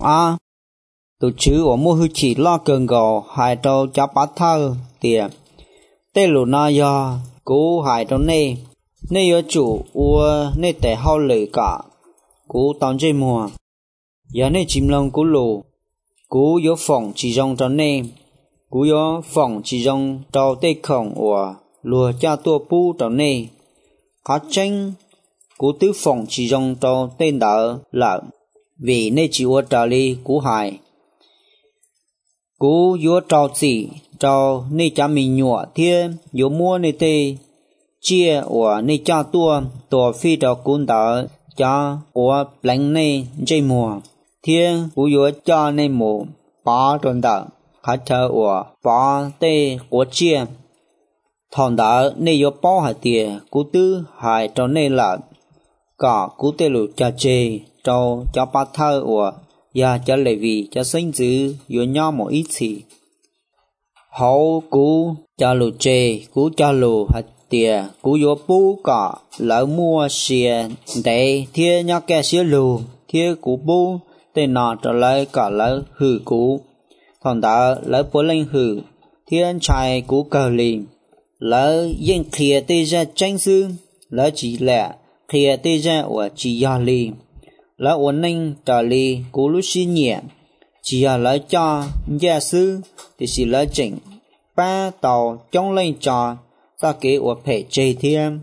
a tụ chứ ở mua hư chỉ lo cần gò hai trâu cho bắt thơ tiền tê lù na do cú hai trâu nê nê yo chủ ua nê tè hao lử cả cú tòn dây mùa giờ nê chìm lòng cú lù cú yo phòng chỉ rong trâu nê cú yo phòng chỉ rong trâu tê khổng ua lùa cha tua pu trâu nê khó tranh cú tứ phòng chỉ rong trâu tên đỡ lợn vì nê chỉ ua trò li cú hai cú yo trâu chỉ trâu nê cha mình nhọ thiên yo mua nê tê chia ua nê cha tua phi trâu cún đỡ cha ua lạnh nê dây mùa thiên cú yo cha nê mù ba tròn đỡ khá thơ ua ba tê của chia thằng đỡ nê yo bao hạt tiền cú tứ hai trâu nê lợn cả cú tê lù cha chê trâu cha ba thơ ua ya cha lệ vì cha sinh dữ yo nhau một ít gì hậu cú cha lù chê cú cha lù hạt tiền cú yo bu cả lỡ mua xìa để thiên nhá kẻ xìa lù thiên cú bu tên nọ trở lại cả lỡ hử cú thằng đỡ lỡ bố lên hử thiên trai cú cờ lìm lỡ yên khía tê ra tranh sư lỡ chỉ lẹ khía tê ra ở chỉ ya lì lỡ ổn ninh trở lì cú lúc xin nhẹ chỉ là lỡ cho gia sư thì chỉ lỡ chỉnh ba tàu trong lên trò ta kế ở phải chơi thêm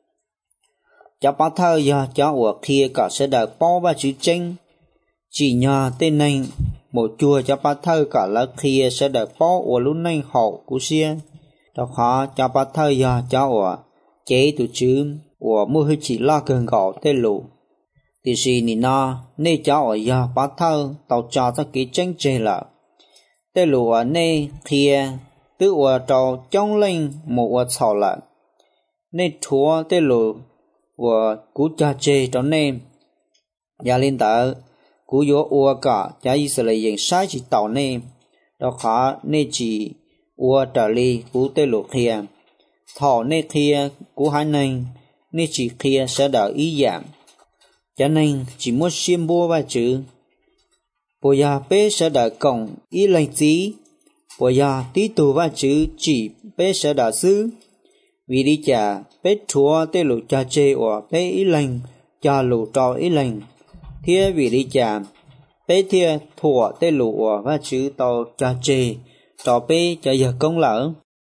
cho bắt thơ giờ cho ở kia cả sẽ đợi bao ba chữ tranh chỉ nhờ tên này một chùa cho bắt thơ cả lỡ kia sẽ đợi bao ở lúc này hậu của xe đó khó cho bắt thơ giờ cho ở chế tụ chữ ở mua hơi chỉ lo cần gạo tên lũ thì gì nè nó nê cháu ở giờ bắt thơ tàu cho ta kỹ tranh chơi là tên lũ ở nê kia tự ở trâu trong lên một ở sầu lại nê thua tên lũ ở cú cha chơi trong nê nhà linh tờ cú yếu ở cả cha Israel hiện sai chỉ tàu nê đó khó nê chỉ ở trở đi cú tên lũ kia thọ nê kia cú hai nênh nê chỉ kia sẽ đỡ ý giảm cho nên chỉ muốn xiêm bua vài chữ bây giờ bé sẽ đợi cổng ý lệnh gì bây giờ tí tù vài chữ chỉ bé sẽ đợi xứ vì đi chả bé chúa tê lũ cha chê ở bé ý lệnh cha lũ trò ý lệnh thế vì đi chả bé thia thua tê lũ ở vài chữ tàu cha chê trò bé cho giờ công lỡ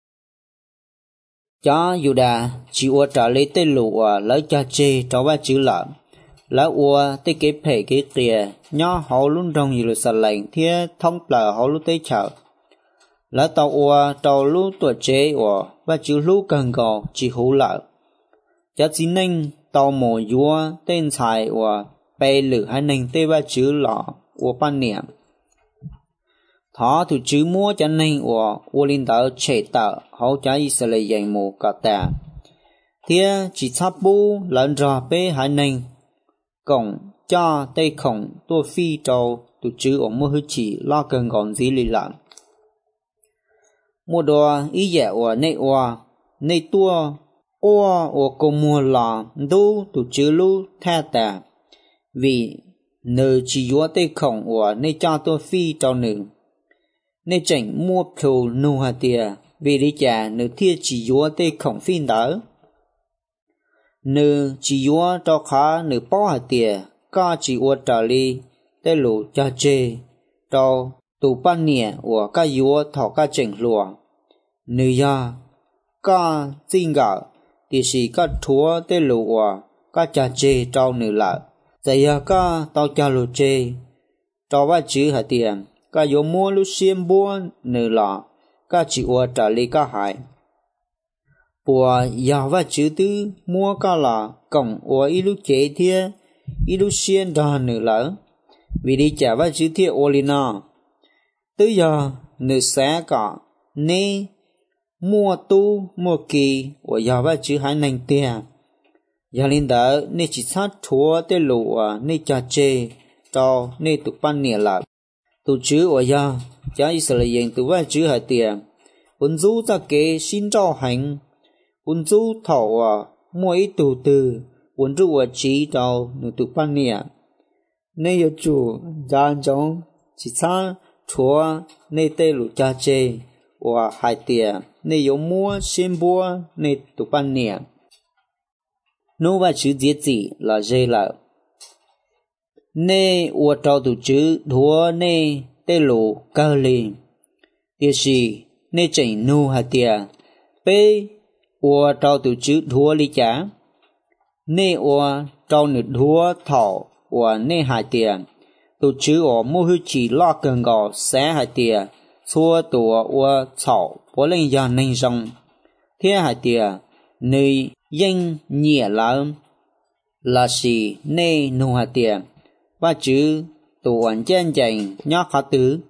cho dù đà chỉ ở trả lấy tê lũ ở lấy cha chê trò vài chữ lỡ lá ua tê kế phê kế kìa nhỏ hậu luôn trong nhiều sạch lạnh thế thông bờ hậu lúc tế chợ lá tàu ua tàu lúc tuổi chế ua và chữ lúc cần gò chỉ hữu lợ chả chỉ nên tàu mồ vua tên xài ua bê lử hai nền tê và chữ lọ ua ban niệm thó thủ chữ mua cho nên ua linh tờ chế tờ hậu chả ý sẽ lấy dành mù cả tà thế chỉ sắp bú lợn rò bê hai nền cổng cho tây khổng tua phi trâu tụ chữ ở mua hư chỉ lo cần gòn gì lì lợn mua đồ ý dẻ ở nê tua ở cùng mua lò đu tụ chữ lu tha tà vì nơi chỉ yếu tây khổng ở nê cho tua phi trâu nữ nê chảnh mua phiêu nô hà tìa vì đi chả nơi thiê chỉ yếu tây khổng phi đỡ nữ chỉ yếu cho khá nữ bao hạt tiền ca chỉ yếu trả li tê lũ cha chê cho tụ ban nhẹ của ca yếu thọ ca chỉnh lùa nữ ya ca xin gạo thì chỉ ca thua tê lũ của ca cha chê cho nữ lại giờ ya ca tao cha lũ chê cho vài chữ hạt tiền ca yếu mua lúc xiêm bua nữ lọ ca chỉ yếu trả li ca hại của nhà và chữ tư mua cả là cổng của ít lúc chế thia ít lúc xuyên ra nữ lỡ vì đi trả và chữ thia olina tới giờ nữ sẽ cả nê mua tu mua kỳ của nhà và chữ hai nành tiền nhà linh đỡ nê chỉ sát thua tê lụ nê cha chê cho nê tụ ban nè lại tụ chữ của nhà cha Israel hiện tụ và chữ hai tiền quân du ta kế xin trao hành quân du thọ mỗi tụ từ quân du ở trí trao nữ tụ ban nè nên yêu chủ gian trong chỉ sang chúa nên tê lũ cha chê và hai tiền nên yêu mua xin bua nên tụ ban niệm nô và chữ diệt gì là dê là nên và trao tụ chữ đua nên tê lũ cao lên điều gì nên chỉnh nô hai tiền bê và trao tụ chữ đua lý trả nên và trao nửa đua thảo và nên hai tiền tụ chữ ở mua hư chỉ lo cần gò sẽ hai tiền xua tụ và thảo và lên giờ nên rong thế hai tiền nơi danh nhẹ là gì nên nô hai tiền và chữ tụ ảnh chân dành nhắc khá tứ